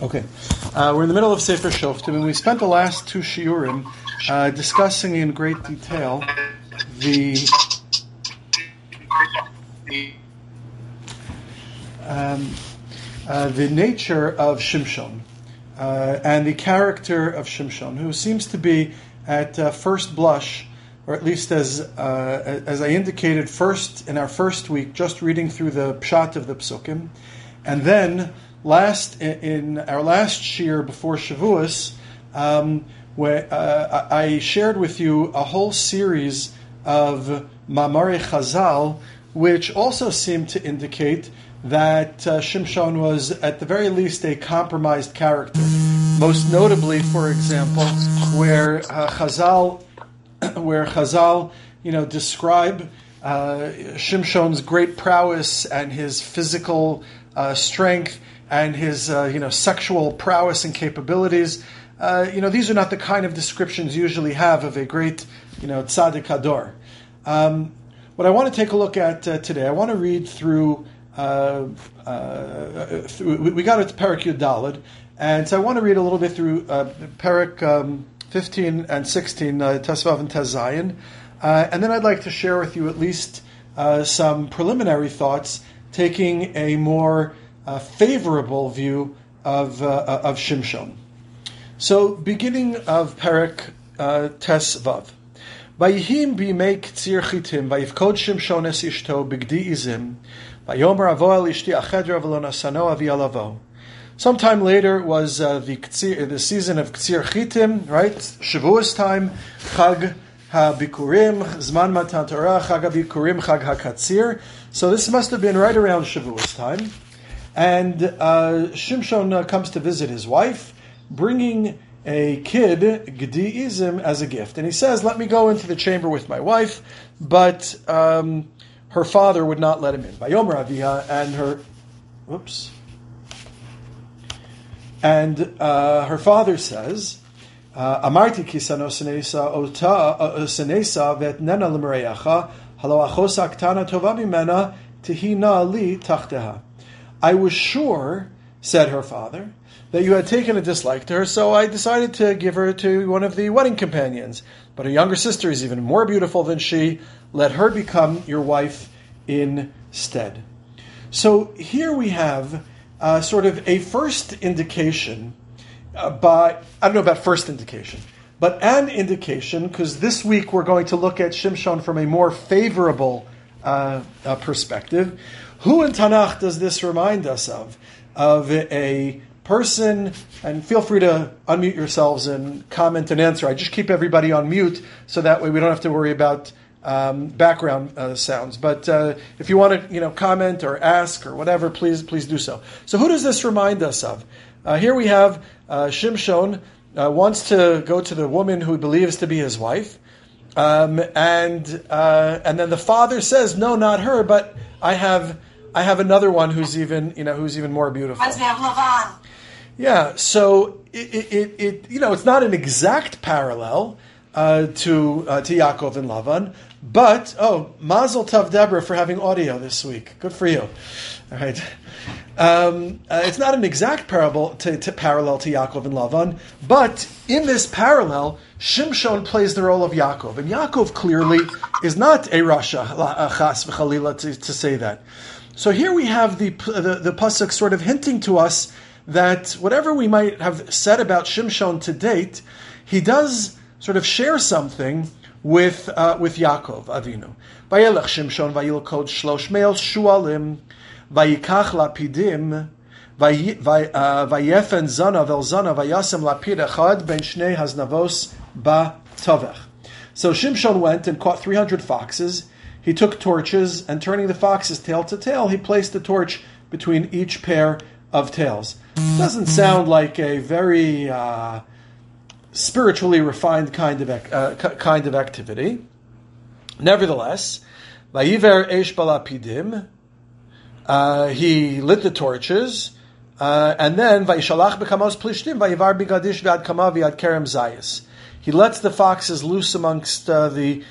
Okay, we're in the middle of Sefer Shoftim, and we spent the last two shiurim discussing in great detail the nature of Shimshon and the character of Shimshon, who seems to be, at first blush, or at least as I indicated first in our first week, just reading through the pshat of the psukim, and then in our last shiur before Shavuos, where I shared with you a whole series of Mamare Chazal, which also seemed to indicate that Shimshon was at the very least a compromised character. Most notably, for example, where Chazal describe Shimshon's great prowess and his physical strength and his sexual prowess and capabilities. These are not the kind of descriptions you usually have of a great tzaddik hador. What I want to take a look at today, I want to read through. We got it to Perek Yud Daled, and so I want to read a little bit through Perek 15 and 16, Tesvav and Tes Zayin, and then I'd like to share with you at least some preliminary thoughts, taking a more favorable view of Shimshon. So, beginning of Perek Tesvav. Vayihim b'yimei k'tzir chitim, vayivkod Shimshon es ishto b'gdi izim, vayomer avo el ishti achedra v'lo nasano avi alavo. Sometime later was the season of Ktsir Chitim, right? Shavuos time, Chag HaBikurim, Zman Matan Torah, Chag HaBikurim, Chag HaKatsir. So this must have been right around Shavuos time. And Shimshon comes to visit his wife, bringing a kid, Gdi Izim, as a gift. And he says, let me go into the chamber with my wife, but her father would not let him in. Vayomer Aviha, and her father says, Amarti kisano senesa ota senesa vetnena l'mereyacha halo achos aktana tova mimena tehina li tachteha. I was sure, said her father, that you had taken a dislike to her, so I decided to give her to one of the wedding companions. But her younger sister is even more beautiful than she. Let her become your wife instead. So here we have sort of a first indication, I don't know about first indication, but an indication, because this week we're going to look at Shimshon from a more favorable perspective. Who in Tanakh does this remind us of? Of a person, and feel free to unmute yourselves and comment and answer. I just keep everybody on mute so that way we don't have to worry about background sounds. But if you want to, comment or ask or whatever, please do so. So who does this remind us of? Here we have Shimshon wants to go to the woman who he believes to be his wife, and then the father says, "No, not her, but I have another one who's even more beautiful." Yeah, so it's not an exact parallel to Yaakov and Lavan, but Mazel Tov Deborah for having audio this week. Good for you. All right, it's not an exact parallel to Yaakov and Lavan, but in this parallel, Shimshon plays the role of Yaakov, and Yaakov clearly is not a Rasha, Chas v'Chalila, to say that. So here we have the pasuk sort of hinting to us that whatever we might have said about Shimshon to date, he does sort of share something with Yaakov Avinu. Vayelech Shimshon vayilkod shlosh me'os shualim vayikach lapidim vayefen zanav el zanav vayasem lapid echad ben shnei haznavos ba tovech. So Shimshon went and caught 300 foxes. He took torches, and turning the foxes tail to tail, he placed the torch between each pair of tails. Doesn't sound like a very spiritually refined kind of activity. Nevertheless, vayiver eish balapidim, he lit the torches, and then vayishalach bekamos plishtim vayivar bigadish v'ad kama v'ad kerem zayis. He lets the foxes loose amongst the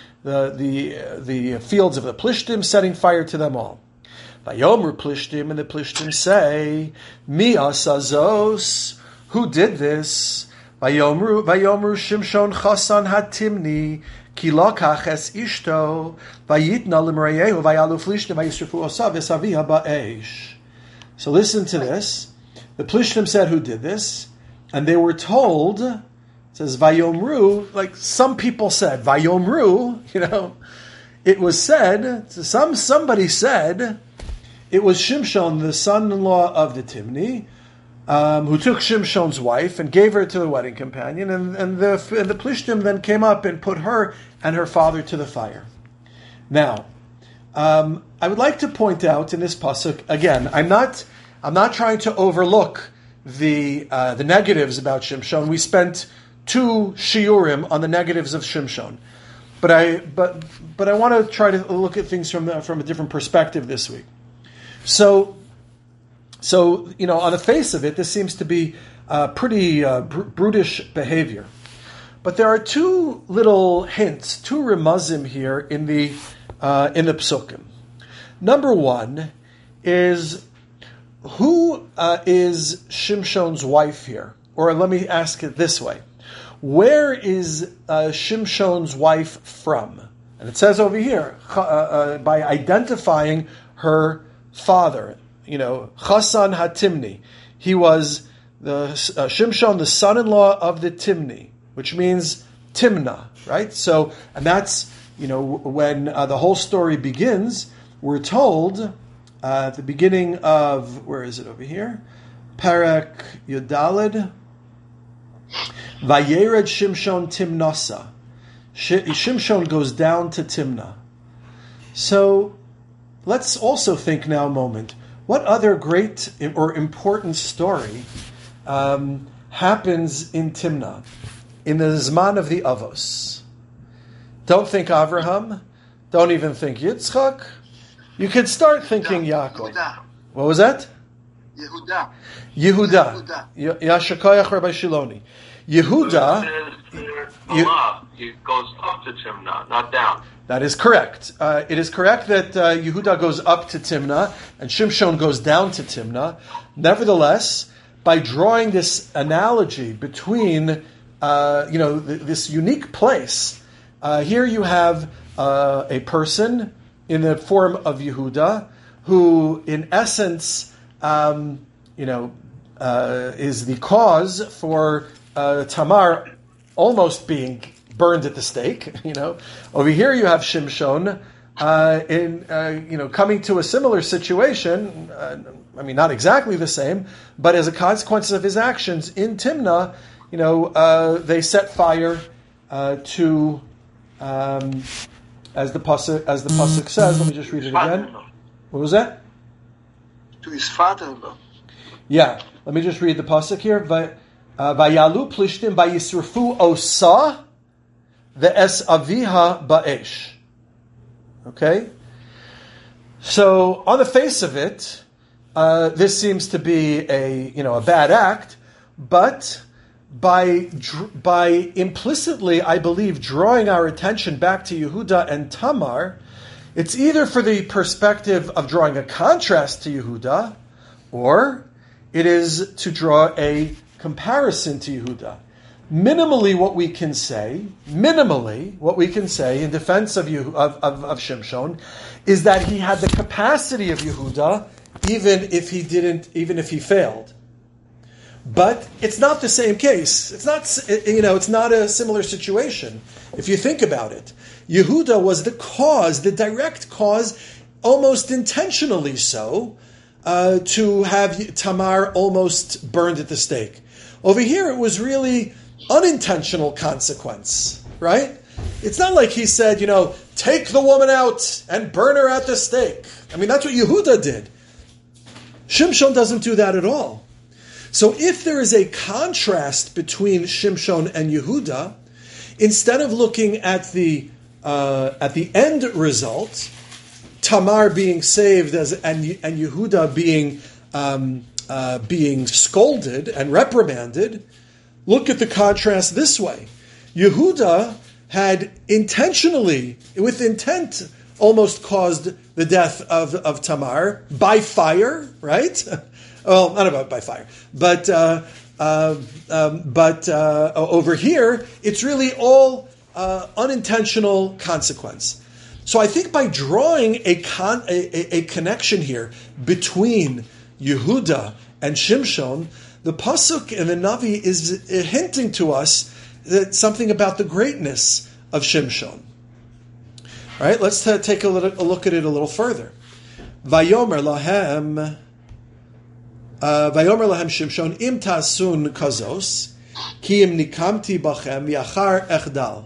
fields of the Plishtim, setting fire to them all. Vayomer Plishtim, and the Plishtim say, Mi asazos, who did this? Vayomru Shimshon Chasan Hatimni Ki Lokach es Ishto Vayitna Limreyehu Vayalu Flishtim Vayisrafu Osav Esaviha Ba'esh. So listen to this. The Plishtim said, who did this? And they were told, it says Vayomru, like some people said, Vayomru, it was said, somebody said, it was Shimshon, the son-in-law of the Timni, who took Shimshon's wife and gave her to the wedding companion, and the Plishtim then came up and put her and her father to the fire. Now, I would like to point out in this pasuk again. I'm not trying to overlook the negatives about Shimshon. We spent 2 shiurim on the negatives of Shimshon, but I want to try to look at things from a different perspective this week. So on the face of it, this seems to be pretty brutish behavior. But there are 2 little hints, 2 remazim here in the psukim. Number 1 is, who is Shimshon's wife here? Or let me ask it this way: where is Shimshon's wife from? And it says over here by identifying her father. Chasan Hatimni. He was the Shimshon, the son-in-law of the Timni, which means Timnah, right? So, and that's when the whole story begins. We're told at the beginning of, where is it over here? Perek Yudalid. Vayered Shimshon Timnasa. Shimshon goes down to Timnah. So let's also think now a moment. What other great or important story happens in Timnah, in the Zman of the Avos? Don't think Avraham. Don't even think Yitzchak. You could start thinking Yaakov. Yehuda. What was that? Yehuda. Yashakayach Rabbi Shiloni. Yehuda. He goes up to Timnah, not down. That is correct. It is correct that Yehuda goes up to Timnah and Shimshon goes down to Timnah. Nevertheless, by drawing this analogy between, this unique place, here you have a person in the form of Yehuda who, in essence, is the cause for Tamar almost being burned at the stake. Over here you have Shimshon coming to a similar situation. Not exactly the same, but as a consequence of his actions in Timnah, they set fire to, as the pasuk says. Let me just read it again. What was that? To his father-in-law. Yeah, let me just read the pasuk here. Vayalu plishtim vayisrafu osa ve'es aviha ba'esh. Okay? So, on the face of it, this seems to be a bad act, but by implicitly, I believe, drawing our attention back to Yehuda and Tamar, it's either for the perspective of drawing a contrast to Yehuda, or it is to draw a comparison to Yehuda. Minimally, what we can say in defense of Shimshon is that he had the capacity of Yehuda, even if he failed. But it's not the same case. It's not a similar situation. If you think about it, Yehuda was the cause, the direct cause, almost intentionally so, to have Tamar almost burned at the stake. Over here, it was really unintentional consequence, right? It's not like he said, take the woman out and burn her at the stake. That's what Yehuda did. Shimshon doesn't do that at all. So if there is a contrast between Shimshon and Yehuda, instead of looking at the end result, Tamar being saved and Yehuda being scolded and reprimanded, look at the contrast this way. Yehuda had intentionally, with intent, almost caused the death of Tamar by fire, right? Well, not about by fire, but over here, it's really all unintentional consequence. So I think by drawing a connection here between Yehuda and Shimshon, the pasuk and the Navi is hinting to us that something about the greatness of Shimshon. All right, let's take a look at it a little further. Vayomer lahem Shimshon im tasun kazos ki im nikamti bachem yachar echdal.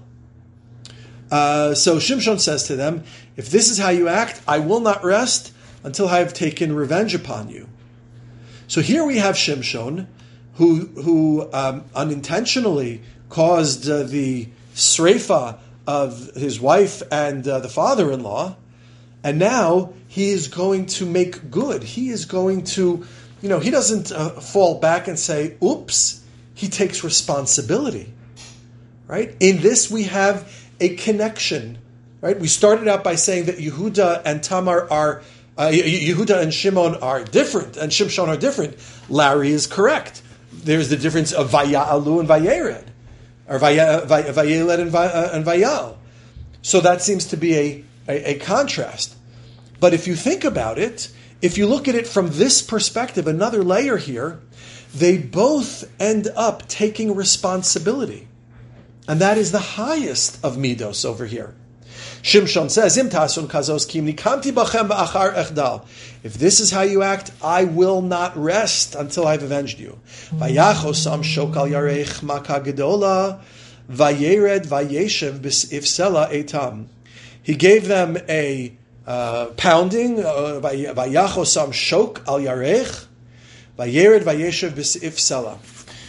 So Shimshon says to them, if this is how you act, I will not rest until I have taken revenge upon you. So here we have Shimshon, who unintentionally caused the sreifa of his wife and the father-in-law, and now he is going to make good. He is going to, he doesn't fall back and say, oops. He takes responsibility, right? In this we have a connection, right? We started out by saying that Yehuda and Tamar are, Yehuda and Shimon are different, and Shimshon are different. Larry is correct. There's the difference of Vaya'alu and Vayered, or Vayeled and Vayal. So that seems to be a contrast. But if you think about it, if you look at it from this perspective, another layer here, they both end up taking responsibility. And that is the highest of midos over here. Shimshon says, Im tasun kazos kim nikamti bachem ba'achar echdal. If this is how you act, I will not rest until I've avenged you. Vayachosam shokal yarech maka gedola, vayered vayeshev ifsela etam. He gave them a pounding, vayachosam shok al yarech, vayered vayeshev ifsela.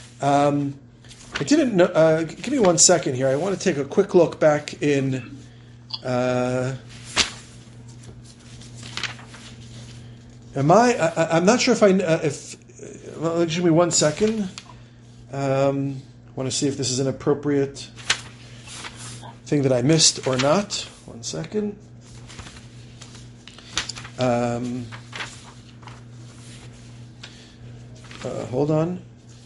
I didn't know. Give me 1 second here. I want to take a quick look back in. I'm not sure well, give me 1 second. I want to see if this is an appropriate thing that I missed or not. 1 second. Hold on.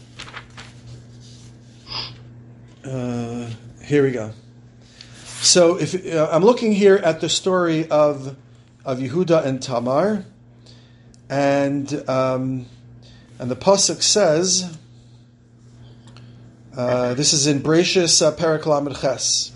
Here we go. So if I'm looking here at the story of Yehuda and Tamar, and the pasuk says, this is in Bereshis Perek Lamed Ches.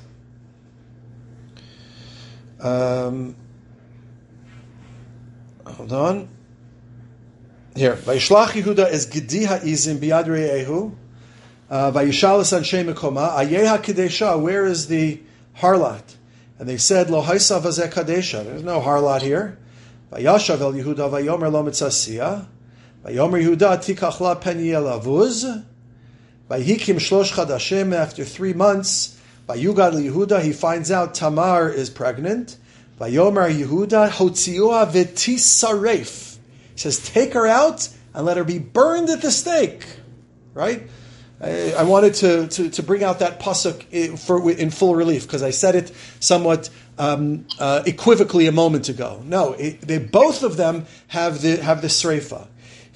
Hold on. Here, Vayishlach Yehuda es Gedi ha'izim biyad re'ehu. Vayishalas anshe mekoma ayeha kadesha. Where is the harlot? And they said, Lo haisa vazeh kadesha. There's no harlot here. Vayashav el Yehuda vayomer lo mitzasiya. Vayomer Yehuda tikach la pen yelavuz. Vayikim shlosh chadashim. After 3 months, Vayugad Yehuda, he finds out Tamar is pregnant. Vayomer Yehuda hotziua v'tisaref. He says, take her out and let her be burned at the stake. Right? I wanted to bring out that pasuk in full relief because I said it somewhat equivocally a moment ago. No, they both of them have the sreifa.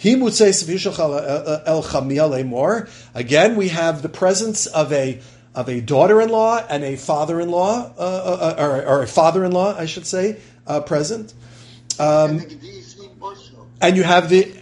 Again, we have the presence of a daughter-in-law and a father-in-law, or a father-in-law, I should say, present. And you have the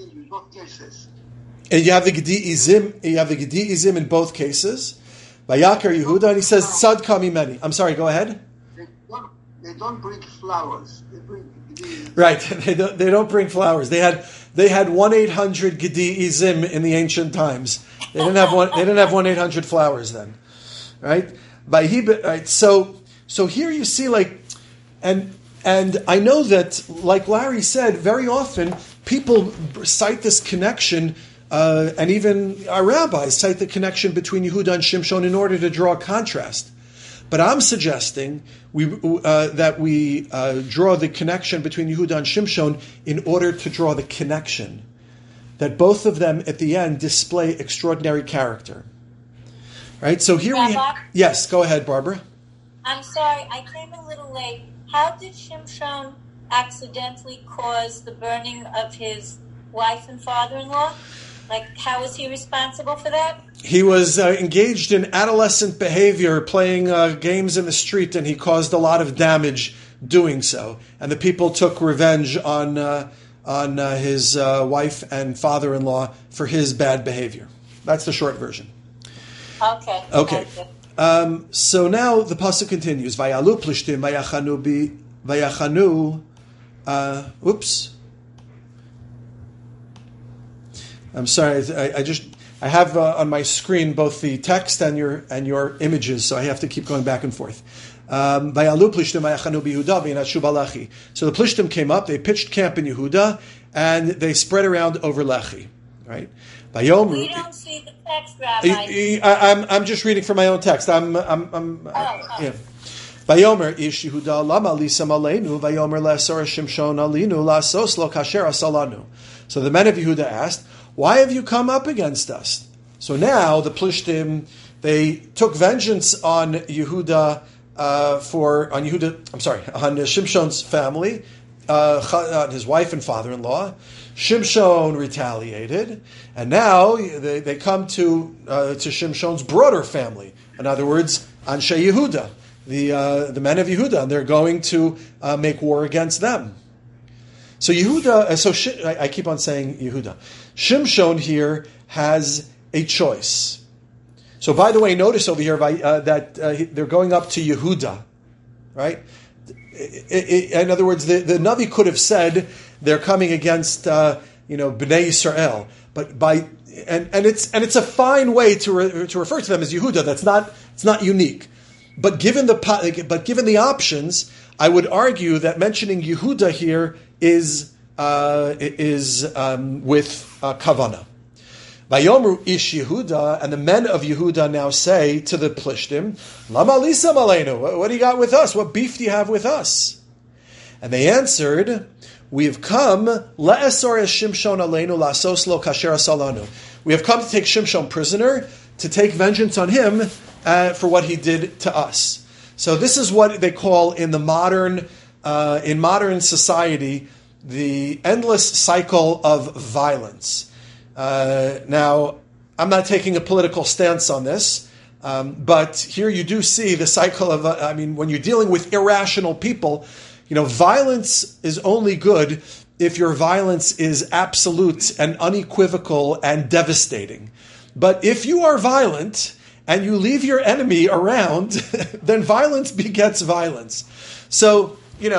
Gedi Izim. You have the Gedi Izim in both cases. Vayakar Yehuda, and he says Tzad Kami Meni. I'm sorry. Go ahead. They don't bring flowers. They bring Gedi. Right. They don't bring flowers. They had 1-800 Gedi Izim in the ancient times. They didn't have 1-800 flowers then. Right. Right. So here you see and I know that, like Larry said, very often people cite this connection, and even our rabbis cite the connection between Yehuda and Shimshon in order to draw a contrast. But I'm suggesting that we draw the connection between Yehuda and Shimshon in order to draw the connection that both of them at the end display extraordinary character. Right? So here yes, go ahead, Barbara. I'm sorry, I came a little late. How did Shimshon accidentally cause the burning of his wife and father-in-law? Like, how was he responsible for that? He was engaged in adolescent behavior, playing games in the street, and he caused a lot of damage doing so. And the people took revenge on his wife and father-in-law for his bad behavior. That's the short version. Okay. Okay. So now the pasuk continues. Vayalu plishtim vayachanu. Oops. I'm sorry. I have on my screen both the text and your images, so I have to keep going back and forth. Vayalu plishtim vayachanu biYehuda v'yinatshu b'Lechi. So the plishtim came up. They pitched camp in Yehuda, and they spread around over Lechi. Right. We don't see the text, Rabbi. I'm just reading from my own text. Yeah. Vayomer ish Yehuda lama lisam aleinu vayomer le'asor Shimshon alinu la'asos lo kasher asalanu. So the men of Yehuda asked, "Why have you come up against us?" So now the Plishtim, they took vengeance on Yehuda on Shimshon's family, on his wife and father-in-law. Shimshon retaliated, and now they come to Shimshon's broader family. In other words, Anshe Yehuda, the men of Yehuda, and they're going to make war against them. So Yehuda, I keep on saying Yehuda. Shimshon here has a choice. So by the way, notice over here that they're going up to Yehuda, right? In other words, the Navi could have said they're coming against Bnei Yisrael, but it's a fine way to refer to them as Yehuda. It's not unique, but given the options, I would argue that mentioning Yehuda here is with kavana. Vayomru ish Yehuda, and the men of Yehuda now say to the Plishtim, Lama lisam aleinu, what do you got with us? What beef do you have with us? And they answered, we have come le'esor es Shimshon aleinu la'asos lo kasher asalanu. We have come to take Shimshon prisoner, to take vengeance on him for what he did to us. So this is what they call in modern society the endless cycle of violence. Now, I'm not taking a political stance on this, but here you do see the cycle of, when you're dealing with irrational people, violence is only good if your violence is absolute and unequivocal and devastating. But if you are violent and you leave your enemy around, then violence begets violence. So,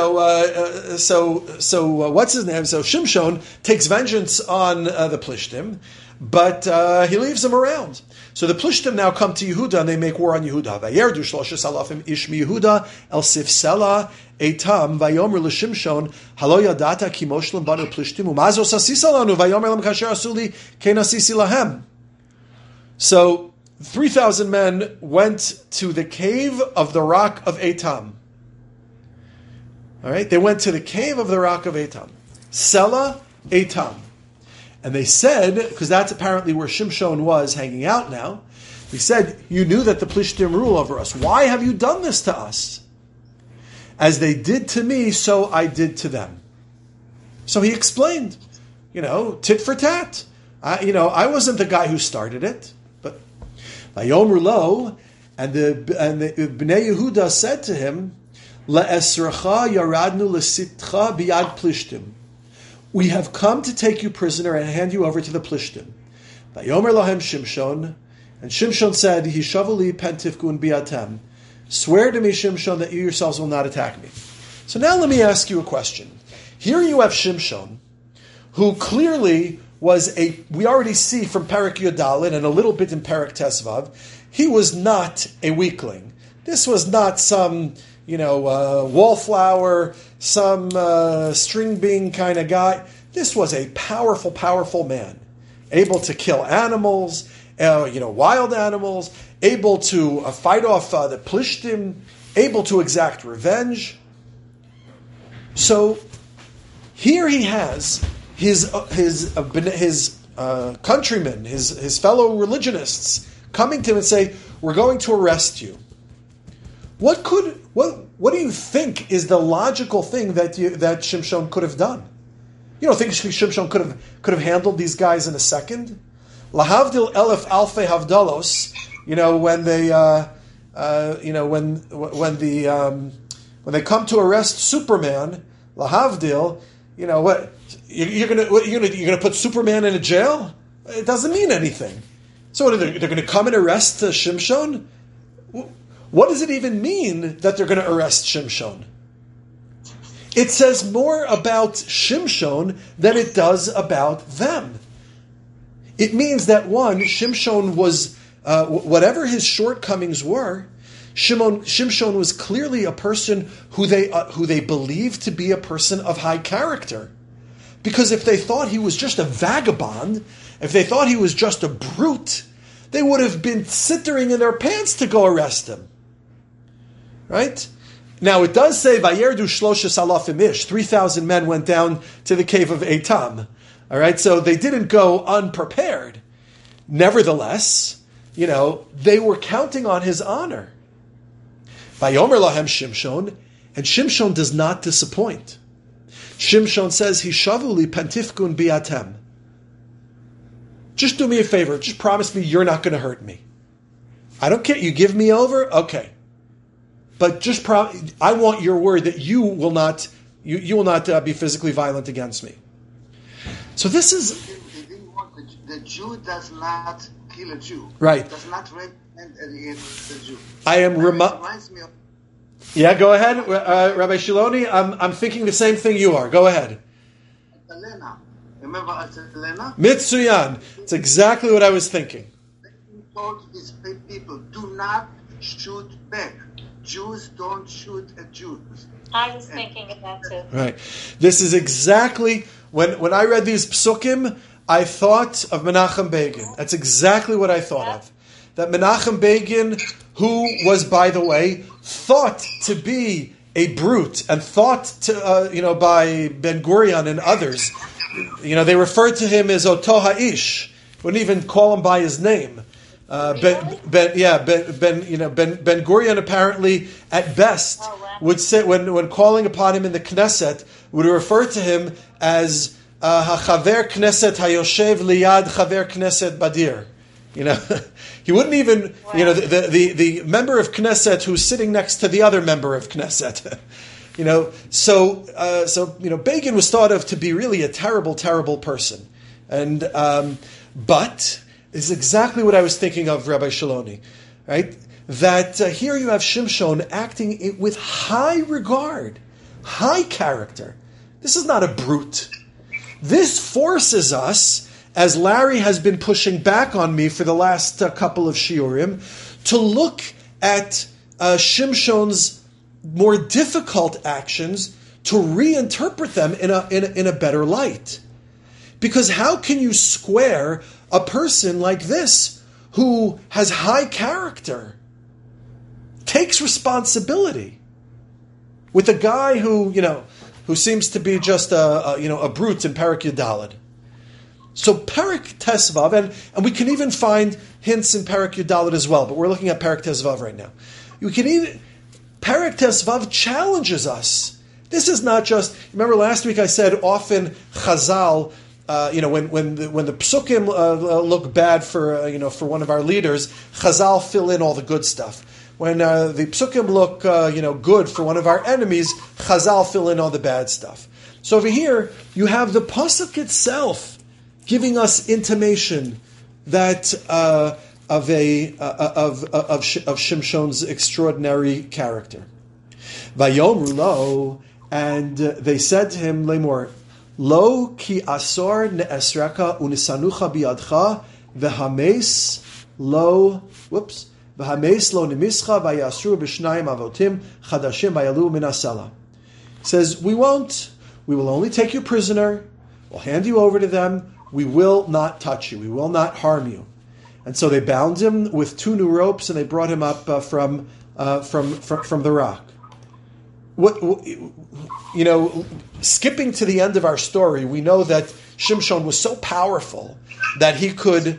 what's his name? So Shimshon takes vengeance on the Plishtim, but he leaves them around. So the Plishtim now come to Yehuda and they make war on Yehuda. Vayerdu shloshes alafim ish mi Yehuda el Sifsela etam vayomer l'Shimshon halo yadata ki moshlim banu Plishtim umazos asisa lanu vayomer lam kasher asuli ken asisi lahem. So 3,000 men went to the cave of the rock of Etam. All right, they went to the cave of the rock of Etam, Sela Etam, and they said, because that's apparently where Shimshon was hanging out now. He said, "You knew that the Plishtim rule over us. Why have you done this to us? As they did to me, so I did to them." So he explained, tit for tat. I wasn't the guy who started it, but Vayomru lo, and the Bnei Yehuda said to him, Le'esracha yaradnu lesitcha biyad Plishtim. We have come to take you prisoner and hand you over to the Plishtim. Vayomer lahem Shimshon, and Shimshon said, Hishavuli pentifkun biatem. Swear to me, Shimshon, that you yourselves will not attack me. So now let me ask you a question. Here you have Shimshon, who clearly was we already see from Perek Yudalin and a little bit in Perek Tesvav, he was not a weakling. This was not some wallflower, some string bean kind of guy. This was a powerful, powerful man, able to kill animals, wild animals, able to fight off the Plishtim, able to exact revenge. So here he has his countrymen, his fellow religionists, coming to him and say, "We're going to arrest you." What do you think is the logical thing that Shimshon could have done? You don't think Shimshon could have handled these guys in a second? Lahavdil elef alfei havdalos. When they come to arrest Superman, lahavdil. What you're gonna put Superman in a jail? It doesn't mean anything. So what they're going to come and arrest Shimshon? What does it even mean that they're going to arrest Shimshon? It says more about Shimshon than it does about them. It means that one, Shimshon was, whatever his shortcomings were, Shimshon was clearly a person who they believed to be a person of high character. Because if they thought he was just a vagabond, if they thought he was just a brute, they would have been sittering in their pants to go arrest him. Right? Now it does say, Vayerdu shloshes alafim ish, 3,000 men went down to the cave of Etam. All right, so they didn't go unprepared. Nevertheless, they were counting on his honor. Vayomer lahem Shimshon, and Shimshon does not disappoint. Shimshon says, Hishavu li pentifkun biatem. Just do me a favor. Just promise me you're not going to hurt me. I don't care. You give me over? Okay. But just I want your word that you will not be physically violent against me. So this is... The Jew does not kill a Jew. Right. Does not recommend against the Jew. I am... reminds me of... Yeah, go ahead. Rabbi Shiloni, I'm thinking the same thing you are. Go ahead. Elena. Remember Elena? Mitsuyan. It's exactly what I was thinking. He told his people, do not shoot back. Jews don't shoot at Jews. I was thinking of that too. Right. This is exactly, when I read these psukim, I thought of Menachem Begin. That's exactly what I thought of. That Menachem Begin, who was, by the way, thought to be a brute and thought to, by Ben Gurion and others, they referred to him as Oto Ha'ish. Wouldn't even call him by his name. Ben Gurion apparently at best would say when calling upon him in the Knesset would refer to him as Hachaver Knesset Hayoshev Liyad Chaver Knesset Badir. He wouldn't even the member of Knesset who's sitting next to the other member of Knesset. So Begin was thought of to be really a terrible, terrible person, and but. Is exactly what I was thinking of, Rabbi Shiloni, right? That here you have Shimshon acting with high regard, high character. This is not a brute. This forces us, as Larry has been pushing back on me for the last couple of shiurim, to look at Shimshon's more difficult actions to reinterpret them in a better light. Because how can you square a person like this who has high character, takes responsibility, with a guy who seems to be just a brute in Perek Yudalad? So Perek Tesvav, and we can even find hints in Perek Yudalad as well, but we're looking at Perek Tesvav right now. Perek Tesvav challenges us. This is not just, remember last week I said often Chazal, when the psukim look bad for one of our leaders, Chazal fill in all the good stuff. When the psukim look good for one of our enemies, Chazal fill in all the bad stuff. So over here you have the pasuk itself giving us intimation that of Shimshon's extraordinary character. Vayomru lo, and they said to him, Lemor, Lo ki asor ne'esreka unisanucha biadcha v'hames lo nimischa v'yasru b'shnayim avotim chadashim v'yalu min asela. Says, we will only take you prisoner, we'll hand you over to them, we will not touch you, we will not harm you. And so they bound him with 2 new ropes and they brought him up from the rock. Skipping to the end of our story, we know that Shimshon was so powerful that he could,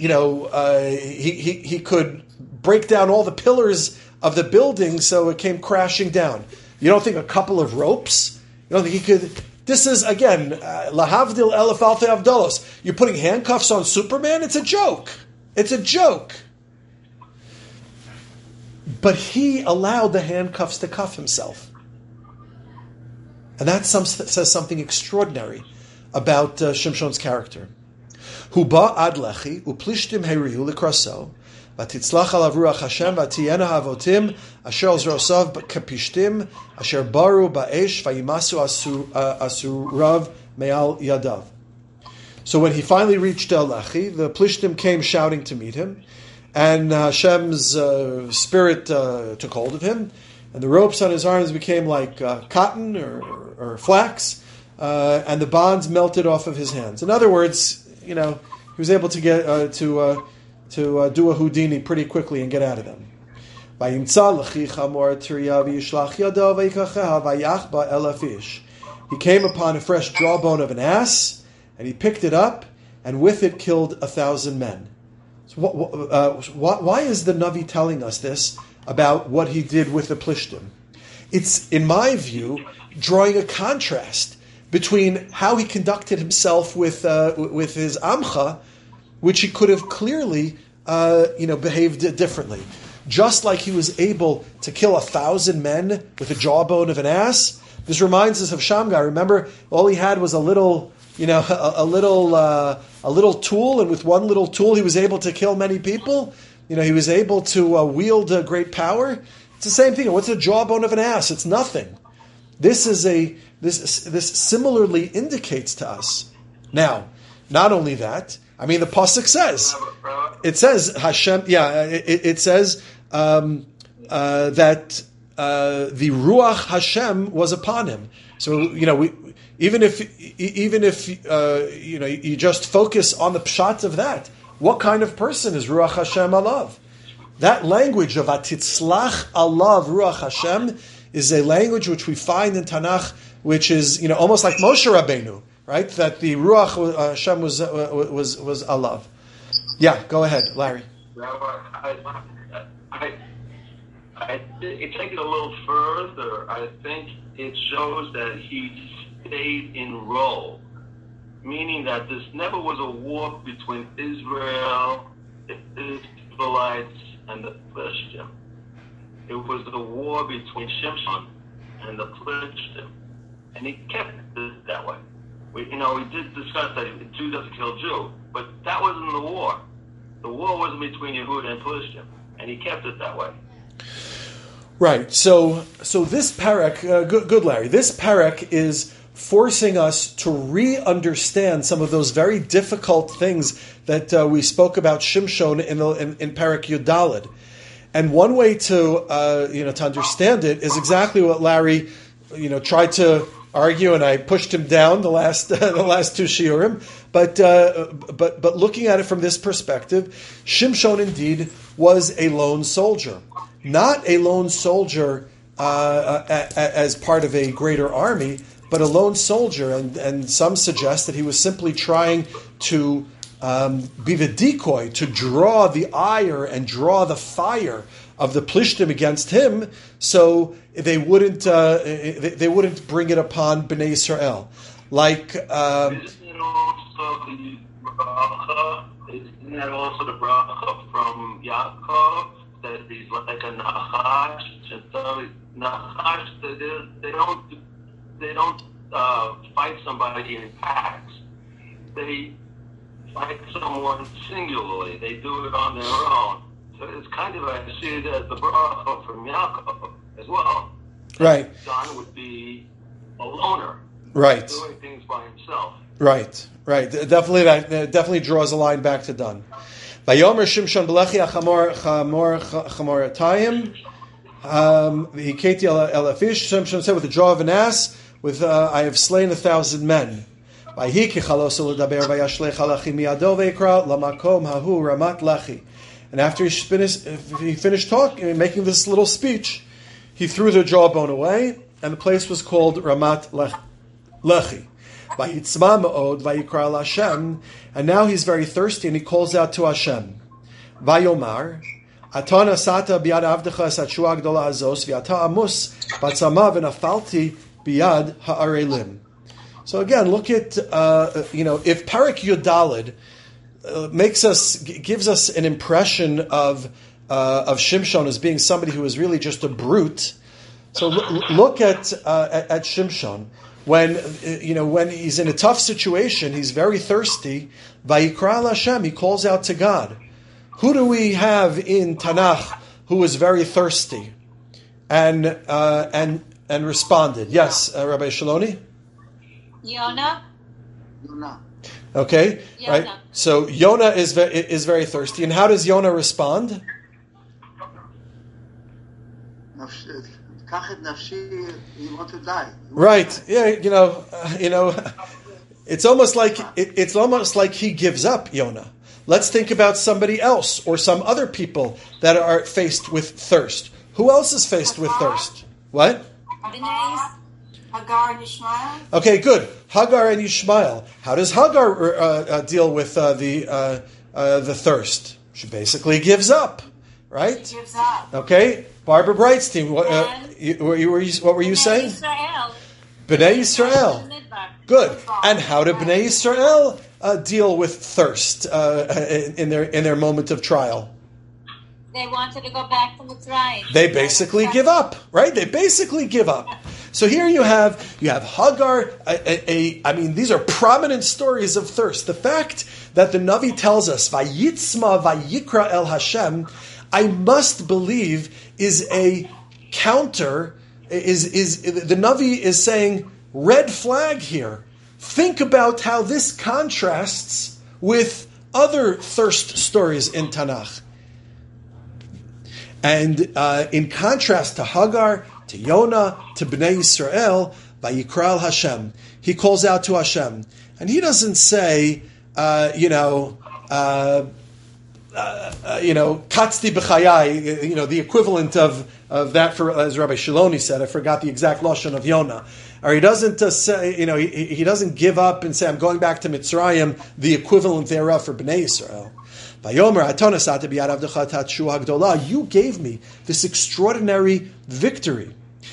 he could break down all the pillars of the building so it came crashing down. You don't think a couple of ropes? You don't think he could This is, again, lahavdil elef alfei avdalos. You're putting handcuffs on Superman? It's a joke. It's a joke. But he allowed the handcuffs to cuff himself. And that says something extraordinary about Shimshon's character. Huba ad lechi uplishtim heriu likraso vatitzlach alav ruach Hashem vatiyena havotim asher zrosav kapishtim asher baru ba'esh vayimasu asurav me'al yadav. So when he finally reached Lechi, the Plishtim came shouting to meet him, and Hashem's spirit took hold of him, and the ropes on his arms became like cotton or flax, and the bonds melted off of his hands. In other words, he was able to get to do a Houdini pretty quickly and get out of them. He came upon a fresh jawbone of an ass, and he picked it up, and with it killed 1,000 men. So why is the Navi telling us this about what he did with the Plishtim? It's, in my view, drawing a contrast between how he conducted himself with his Amcha, which he could have clearly behaved differently. Just like he was able to kill 1,000 men with the jawbone of an ass. This reminds us of Shamgar. Remember, all he had was a little tool, and with one little tool he was able to kill many people. He was able to wield great power. It's the same thing. What's a jawbone of an ass? It's nothing. This similarly indicates to us. Now, not only that, the pasuk says, it says Hashem. Yeah, it says that the Ruach Hashem was upon him. So even if you just focus on the pshat of that, what kind of person is Ruach Hashem alav? That language of atitzlach alav Ruach Hashem is a language which we find in Tanakh, which is almost like Moshe Rabbeinu, right? That the Ruach Hashem was alav. Yeah, go ahead, Larry. I take it a little further. I think it shows that he stayed in role, meaning that this never was a war between Israel, the Israelites, and the Plishtim. It was a war between Shimshon and the Plishtim, and he kept it that way. We did discuss that Jew doesn't kill Jew, but that wasn't the war. The war was between Yehuda and Plishtim, and he kept it that way. Right. So this parak, good Larry. This parak is forcing us to re-understand some of those very difficult things that we spoke about Shimshon in parak Yudalid. And one way to understand it is exactly what Larry tried to argue, and I pushed him down the last two shiurim. But looking at it from this perspective, Shimshon indeed was a lone soldier. Not a lone soldier as part of a greater army, but a lone soldier. And some suggest that he was simply trying to be the decoy, to draw the ire and draw the fire of the Plishtim against him, so they wouldn't bring it upon Bnei Yisrael. Isn't that also the bracha from Yaakov? That he's like a nachash, and so nachash, they don't fight somebody in packs. They fight someone singularly. They do it on their own. So it's kind of, I see it as the bracha from Yaakov as well. Right. Don would be a loner. Right. Doing things by himself. Right. Definitely, that definitely draws a line back to Dan. Vayomer Shimshon b'lechi chamor atayim. Hiketi el afish. Shimshon said, with the jaw of an ass, I have slain 1,000 men. Vayiki chaloso l'daber vayashlech halachi miyado veikra lamakom hahu ramat lechi. And after he finished talking, making this little speech, he threw the jawbone away, and the place was called Ramat Lechi. Vayitzma me'od vayikra l'Hashem, and now he's very thirsty, and he calls out to Hashem. Vayomar, Ata nasata biyad avdecha es hatshua gdola azos, v'ata amus batzama v'nafalti biyad ha'arelim. So again, look at if Parak Yudalid gives us an impression of Shimshon as being somebody who is really just a brute. So look at Shimshon when he's in a tough situation, he's very thirsty. Vayikra Hashem, he calls out to God. Who do we have in Tanakh who was very thirsty and responded? Yes, Rabbi Shaloni. Yonah. Okay, Yonah. right. So Yonah is very thirsty, and how does Yonah respond? You want to die. Right. Yeah. It's almost like he gives up. Yonah. Let's think about somebody else or some other people that are faced with thirst. Who else is faced with thirst? What? Hagar and Ishmael. Okay, good. Hagar and Ishmael. How does Hagar deal with the thirst? She basically gives up, right? She gives up. Okay, Barbara Brightstein. What were you saying? Israel. Bnei Yisrael. Good. And how did Bnei Yisrael deal with thirst in their moment of trial? They wanted to go back to Mitzrayim. They basically give up, right? They basically give up. So here you have Hagar. These are prominent stories of thirst. The fact that the Navi tells us Vayitzma Vayikra El Hashem, I must believe, is a counter. Is the Navi is saying red flag here. Think about how this contrasts with other thirst stories in Tanakh. And in contrast to Hagar, to Yonah, to Bnei Yisrael, Vayikra Hashem, he calls out to Hashem, and he doesn't say, Katzti b'chayai, the equivalent of that, for as Rabbi Shiloni said. I forgot the exact lashon of Yonah. Or he doesn't say, he doesn't give up and say, I'm going back to Mitzrayim, the equivalent thereof for Bnei Yisrael. You gave me this extraordinary victory.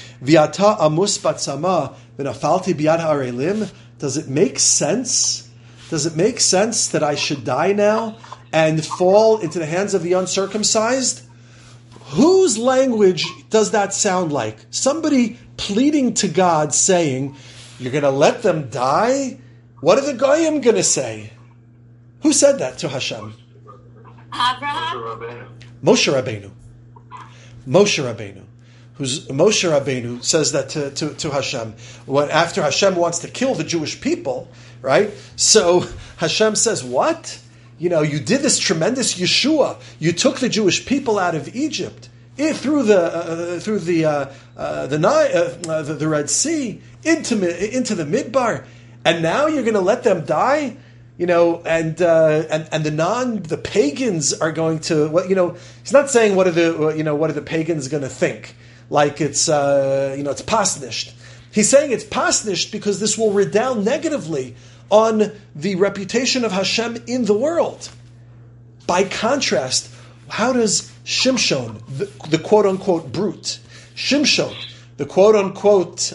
Does it make sense? Does it make sense that I should die now and fall into the hands of the uncircumcised? Whose language does that sound like? Somebody pleading to God saying, you're going to let them die? What are the Goyim going to say? Who said that to Hashem? Abraham. Moshe Rabbeinu. Moshe Rabbeinu says that to Hashem. After Hashem wants to kill the Jewish people, right? So Hashem says, what? You did this tremendous Yeshua. You took the Jewish people out of Egypt through the Red Sea into the Midbar, and now you're going to let them die. And the pagans are going to. He's not saying what are the pagans going to think, like it's pasnished. He's saying it's pasnished because this will redound negatively on the reputation of Hashem in the world. By contrast, how does Shimshon, the quote unquote brute, Shimshon, the quote unquote,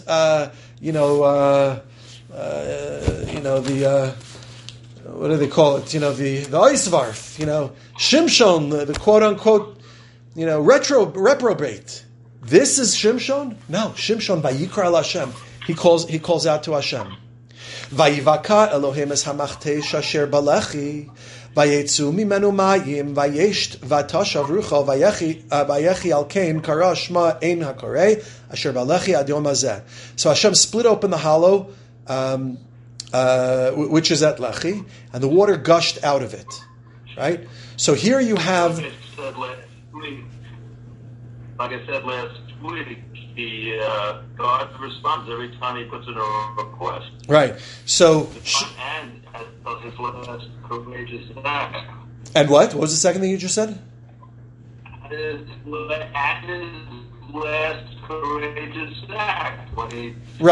what do they call it? The Eisvarth, Shimshon, the quote unquote, reprobate. This is Shimshon? No, Shimshon Vayikra Hashem. He calls out to Hashem. Vayivaka Elohim es hamachtesh asher balechi vayetzu mimenu mayim vayesht vatashav rucha vayechi al kain kara shma ein hakorei asher balechi ad yom hazeh. So Hashem split open the hollow, which is at Lechi, and the water gushed out of it. Right? So here you have. Like I said last week, God responds every time he puts in a request. Right. So. And as his last courageous act. And what? What was the second thing you just said? At his last courageous act. When he's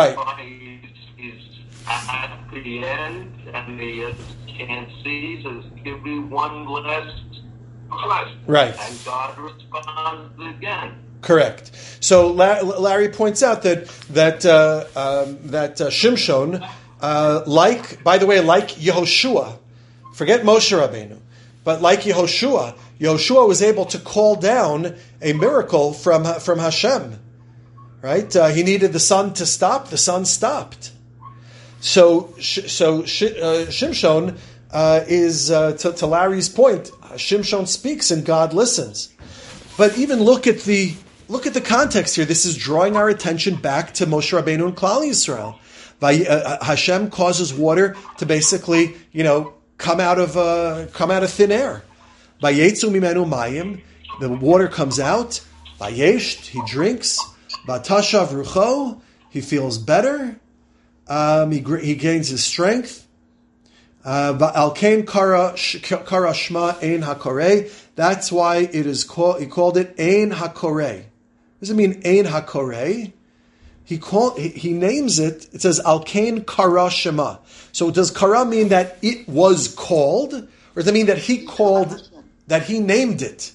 at the end and he can't see, he says, give me one last request. Right. And God responds again. Correct. So Larry points out that Shimshon like Yehoshua, forget Moshe Rabbeinu, but like Yehoshua was able to call down a miracle from Hashem. Right? He needed the sun to stop. The sun stopped. So Shimshon is to Larry's point. Shimshon speaks and God listens. But even look at the context here. This is drawing our attention back to Moshe Rabbeinu and Klal Yisrael. Hashem causes water to basically, come out of thin air. Vayetzu mimenu mayim, the water comes out. Vayesht, he drinks. Vatashav rucho, he feels better. He gains his strength. Alkein kara shma ein hakorei. That's why it is called. He called it ein hakorei. Does it mean ein hakorei? He names it. It says Alkein kara shema. So does kara mean that it was called, or does it mean that he called, that he named it?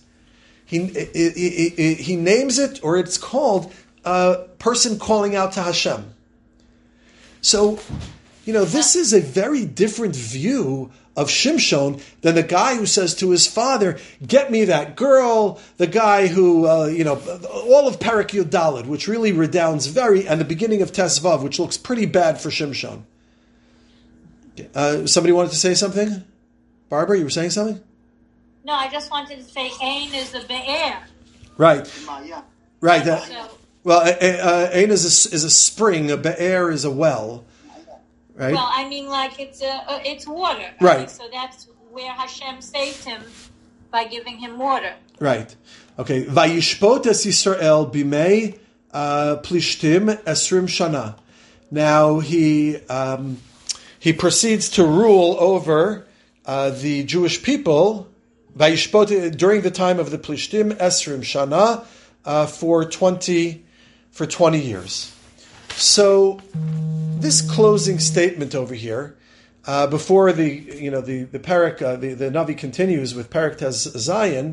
He names it, or it's called a person calling out to Hashem. So, this is a very different view of Shimshon than the guy who says to his father, "Get me that girl." The guy who, all of Perek Yud Daled, which really redounds and the beginning of Tesvav, which looks pretty bad for Shimshon. Somebody wanted to say something? Barbara, you were saying something? No, I just wanted to say Ain is the Be'er. Right. Right. Ain is a spring, a Be'er is a well. Right? Well, I mean, like it's water. Right. So that's where Hashem saved him by giving him water. Right. Okay. Vayishpot es Yisrael bimei plishtim esrim shana. Now he proceeds to rule over the Jewish people. Vayishpot during the time of the plishtim esrim shana for 20 years. So this closing statement over here, before the parak, the Navi continues with Parak Tez Zayin,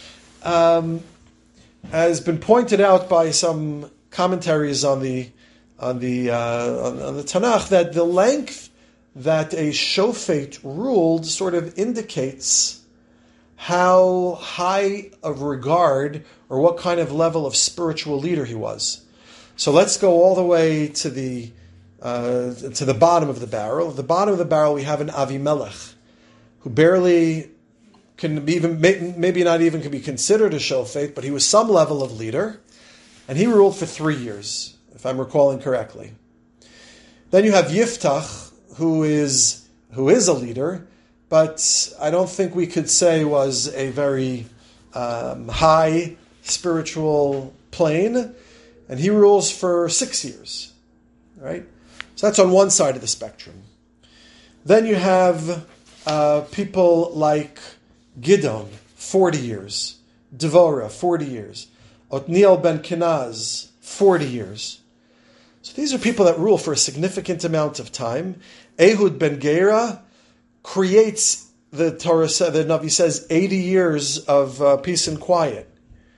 has been pointed out by some commentaries on the Tanakh that the length that a shofet ruled sort of indicates how high of regard or what kind of level of spiritual leader he was. So let's go all the way to the bottom of the barrel. At the bottom of the barrel, we have an Avimelech, who barely can even, maybe not even can be considered a shofet, but he was some level of leader, and he ruled for 3 years, if I'm recalling correctly. Then you have Yiftach, who is a leader, but I don't think we could say was a very high spiritual plane, and he rules for 6 years, right? So that's on one side of the spectrum. Then you have people like Gidon, 40 years. Devorah, 40 years. Otniel ben Kenaz, 40 years. So these are people that rule for a significant amount of time. Ehud ben Gera creates, the Navi says, 80 years of peace and quiet.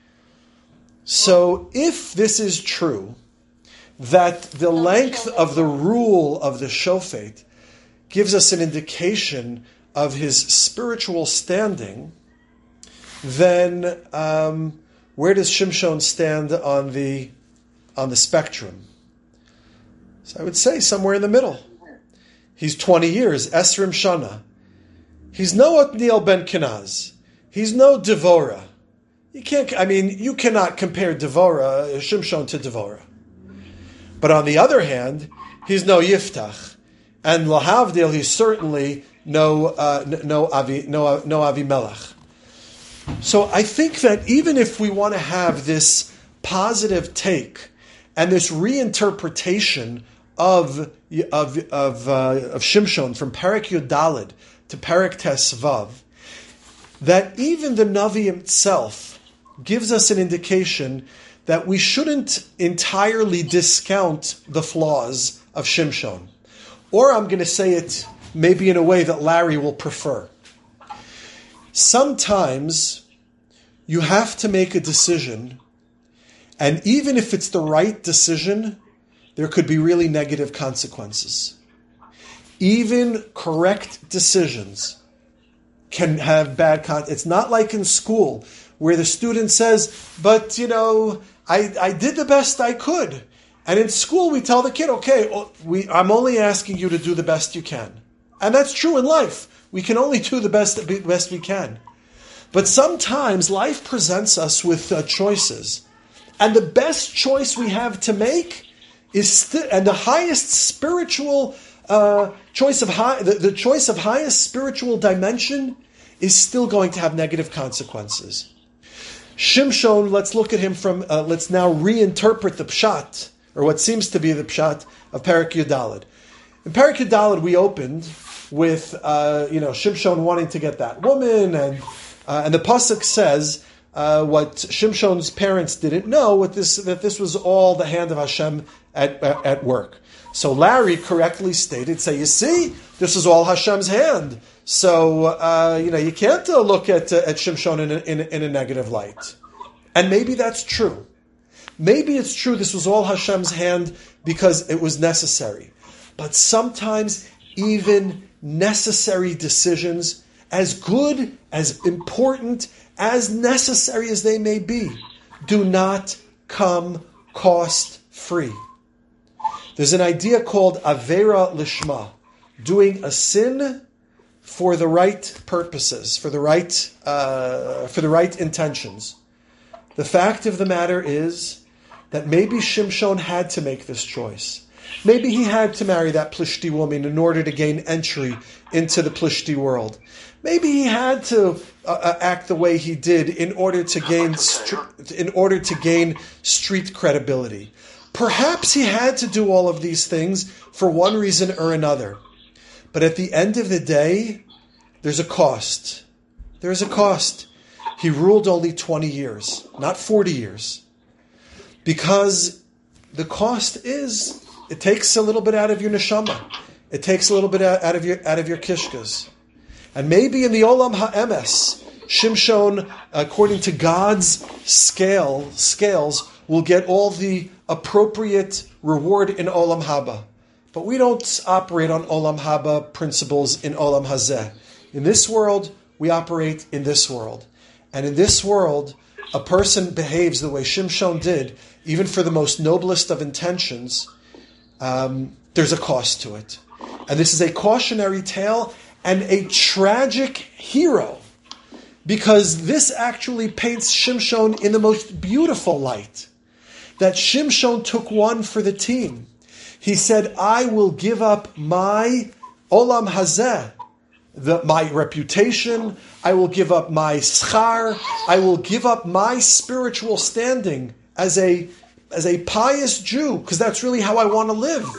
So if this is true, that the length of the rule of the shofet gives us an indication of his spiritual standing, then where does Shimshon stand on the spectrum? So I would say somewhere in the middle. He's 20 years, Esrim Shana. He's no Otniel ben Kenaz. He's no Devorah. You cannot compare Shimshon to Devorah. But on the other hand, he's no Yiftach, and Lahavdil, he's certainly no Avimelech. So I think that even if we want to have this positive take and this reinterpretation of Shimshon from Perek Yud Daled to Perek Tesvav, that even the Navi itself gives us an indication that we shouldn't entirely discount the flaws of Shimshon. Or I'm going to say it maybe in a way that Larry will prefer. Sometimes you have to make a decision, and even if it's the right decision, there could be really negative consequences. Even correct decisions can have bad consequences. It's not like in school where the student says, but, I did the best I could. And in school we tell the kid, okay, I'm only asking you to do the best you can. And that's true in life. We can only do the best we can. But sometimes life presents us with choices. And the best choice we have to make is and the highest spiritual choice of the choice of highest spiritual dimension is still going to have negative consequences. Shimshon, let's look at him let's now reinterpret the pshat, or what seems to be the pshat of Perek Yudalid. In Perek Yudalid, we opened with Shimshon wanting to get that woman, and the pasuk says what Shimshon's parents didn't know, that this was all the hand of Hashem at work. So Larry correctly stated, you see, this is all Hashem's hand. So, you can't look at Shimshon in a negative light. And maybe that's true. Maybe it's true this was all Hashem's hand because it was necessary. But sometimes even necessary decisions, as good, as important, as necessary as they may be, do not come cost-free. There's an idea called Avera Lishma, doing a sin for the right purposes, for the right intentions. The fact of the matter is that maybe Shimshon had to make this choice. Maybe he had to marry that Plishti woman in order to gain entry into the Plishti world. Maybe he had to act the way he did in order to gain street credibility. Perhaps he had to do all of these things for one reason or another. But at the end of the day, there's a cost. There's a cost. He ruled only 20 years, not 40 years. Because the cost is, it takes a little bit out of your neshama. It takes a little bit out of your kishkas. And maybe in the Olam HaEmes, Shimshon, according to God's scales, will get all the appropriate reward in Olam Haba. But we don't operate on Olam Haba principles in Olam Hazeh. In this world, we operate in this world. And in this world, a person behaves the way Shimshon did, even for the most noblest of intentions, there's a cost to it. And this is a cautionary tale and a tragic hero, because this actually paints Shimshon in the most beautiful light. That Shimshon took one for the team. He said, I will give up my Olam Hazeh, my reputation, I will give up my schar, I will give up my spiritual standing as a pious Jew, because that's really how I want to live.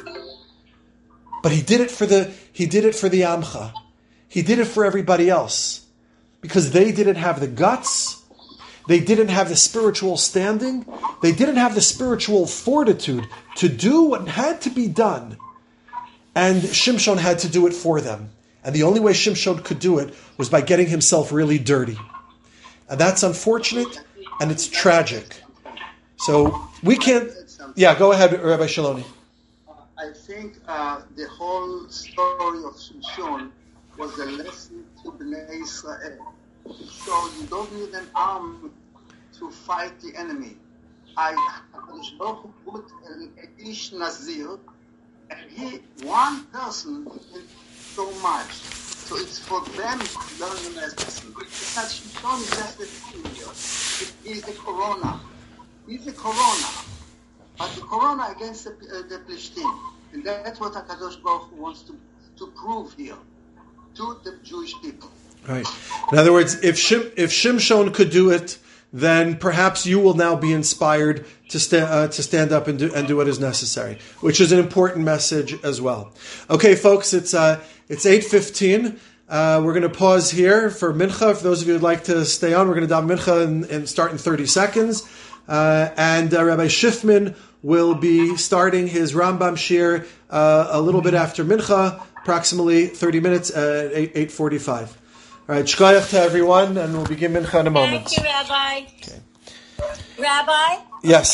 But he did it for the Amcha. He did it for everybody else. Because they didn't have the guts, they didn't have the spiritual standing, they didn't have the spiritual fortitude to do what had to be done. And Shimshon had to do it for them. And the only way Shimshon could do it was by getting himself really dirty. And that's unfortunate, and it's tragic. So we can't... Yeah, go ahead, Rabbi Shaloni. I think the whole story of Shimshon was a lesson to Bnei Israel. So you don't need an army to fight the enemy. HaKadosh Baruch Hu put an Ish Nazir, and one person did so much. So it's for them to learn the lesson. It's not Shimshon is just a thing here. It is the corona. It's the corona. But the corona against the Plishtim. And that's what HaKadosh Baruch Hu wants to prove here to the Jewish people. Right. In other words, if Shimshon could do it, then perhaps you will now be inspired to stand up and do what is necessary, which is an important message as well. Okay, folks, it's 8:15. We're going to pause here for mincha. For those of you who'd like to stay on, we're going to daven mincha and start in 30 seconds. And Rabbi Schiffman will be starting his Rambam shir a little bit after mincha, approximately 30 minutes at 8:45. All right, shkoyach to everyone, and we'll begin mincha in a moment. Thank you, Rabbi. Okay. Rabbi? Yes.